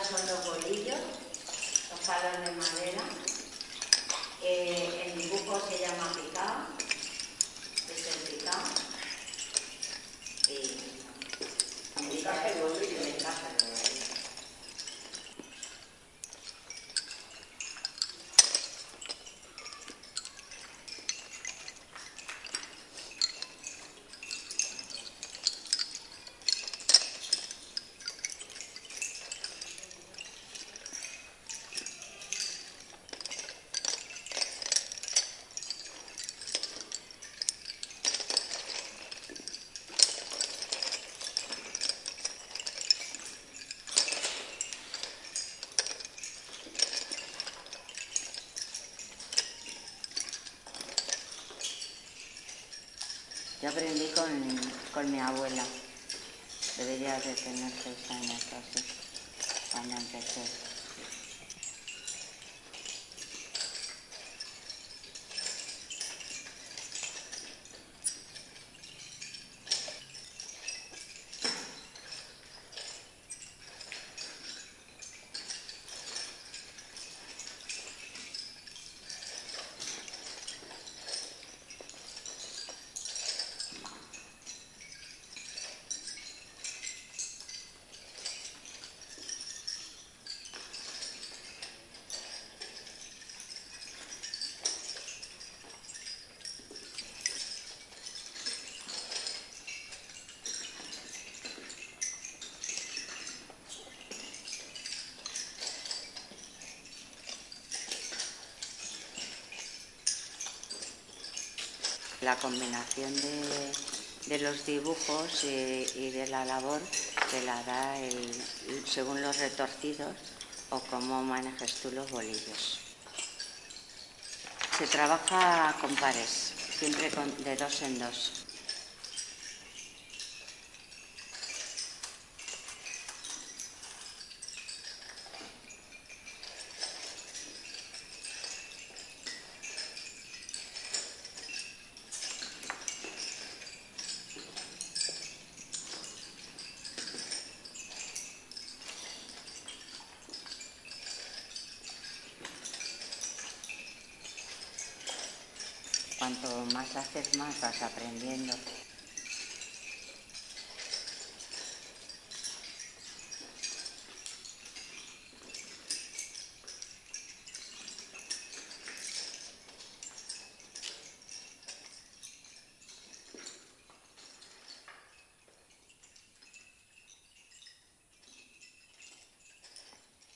son los bolillos, los palos de madera. El dibujo se llama picado, es el picado. Y el encaje de bolillo. Yo aprendí con mi abuela. Debería de tener 6 años o así, cuando empecé. La combinación de los dibujos y de la labor te la da según los retorcidos o cómo manejes tú los bolillos. Se trabaja con pares, siempre de 2 en 2. Cuanto más haces, más vas aprendiendo.